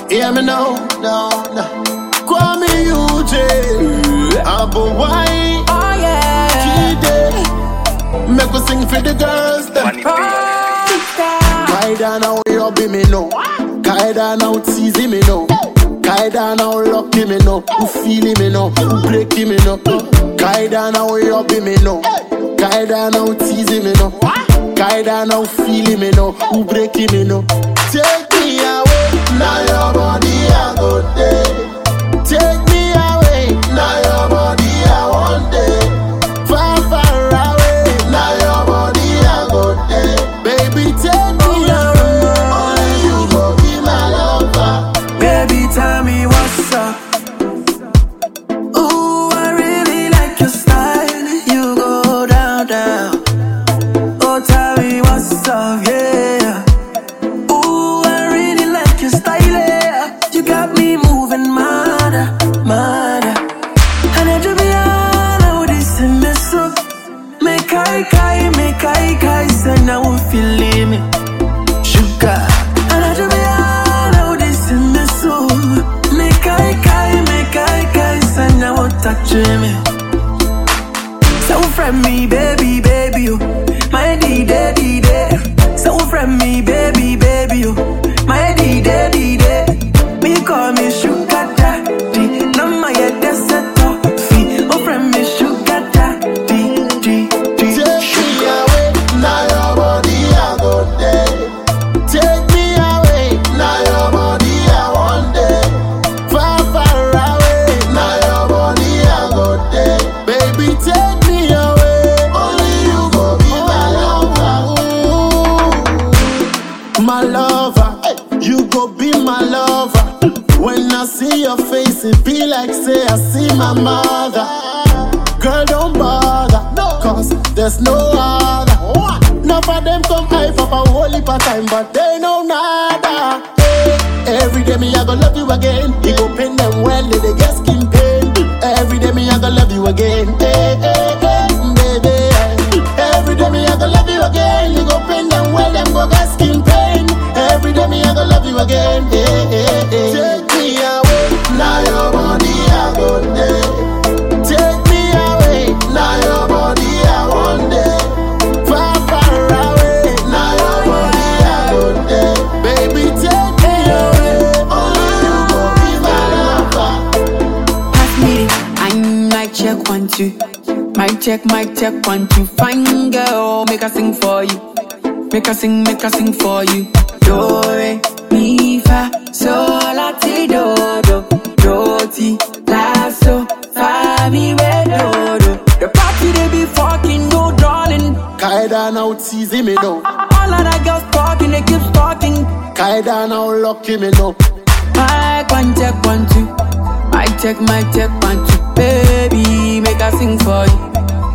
Hear me now, call me UJ. Abo why? Oh yeah. Kide, make us sing for the girls them. Kaida now you be me no. Kaida now teasy me no. Kaida now lucky me no. Who feeling me no? Who breaking me no? Kaida now you be me no. Kaida now teasy me no. Kaida now feeling me no. Who breaking me no? Take me away, now your body I go there. Take me away, now your body I want there. Far, far away, now your body I go there. Baby, take me away, only you go be my lover. Baby, tell me what's up. Ooh, I really like your style. You go down, down. Oh, tell me what's up, yeah. Ooh, I really like your style, yeah. You got me moving, mad, mad. And I just be on how this in me so. Make I kai, say now we feel me. Sugar. And I just be on how this in me so. Make I kai, say now we touch me. So friend me, baby, you. My D. So friend me, baby, you. My D. Me call me sugar daddy. Now my head is set off. Oh friend me sugar daddy. Take me away, now your body I go there. Take me away, now your body I want there. Far, far away, now your body I go there. Baby, take me away, only you go be my lover. My lover, you go be my lover. When I see your face, it be like say I see my mother. Girl, don't bother, cause there's no other. None of them come high for a whole heap of time, but they know nada. Every day me I go love you again. You go pain them well, they get skin pain. Every day me I go love you again. Baby. Every day me I go love you again. You go pain them well, them go get skin pain. Every day me I go love you again. Take me away, now your body I go there. Take me away, now your body I want there. Far, far away, now your body I go there. Baby, take me away, only you go be my lover. Pass me I'm like check 1, 2. Mic check 1, 2. Fine girl, make her sing for you. Make her sing for you. Do, re, mi, fa, sol, la, ti, do, ti, la, so, fa, mi, re, do. The party they be fucking, no darling. Kaida now teasing me no. All of the girls talking, they keep talking. Kaida now lucky me no. Mic check 1, 2. Mic check 1, 2. Baby, make her sing for you.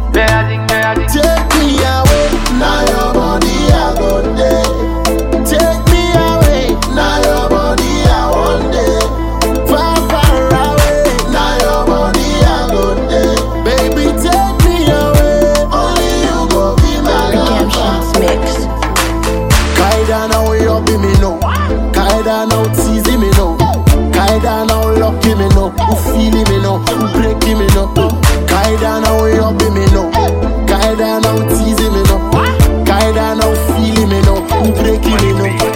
Take me away, now your body I go there. Take me away, now your body I want there. Far, far away, now your body I go there. Baby, take me away, only you go be my lover. Mix. Kaida now you be me no. Kaida now teasing me no. Kaida now lucky me no. Who feeling me no? Who breaking me no? Kaida now you be me no. Kaida now teasing me no. Kaida now feeling me no. Who breaking me no?